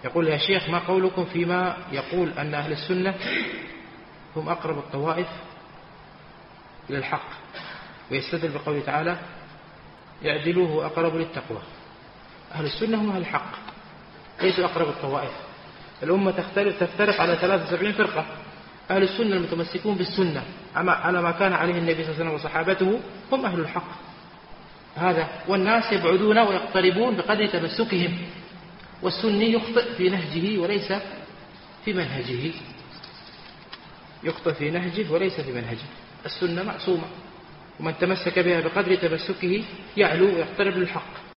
يقول يا شيخ ما قولكم فيما يقول أن أهل السنة هم أقرب الطوائف إلى الحق، ويستدل بقوله تعالى يعدلوه أقرب للتقوى. أهل السنة هم أهل الحق ليسوا أقرب الطوائف. الأمة تفترق على 73 فرقة. أهل السنة المتمسكون بالسنة على ما كان عليه النبي صلى الله عليه وسلم وصحابته هم أهل الحق هذا. والناس يبعدون ويقتربون بقدر تمسكهم، والسني يخطئ في نهجه وليس في منهجه، يخطئ في نهجه وليس في منهجه. السنة معصومة، ومن تمسك بها بقدر تمسكه يعلو ويقترب للحق.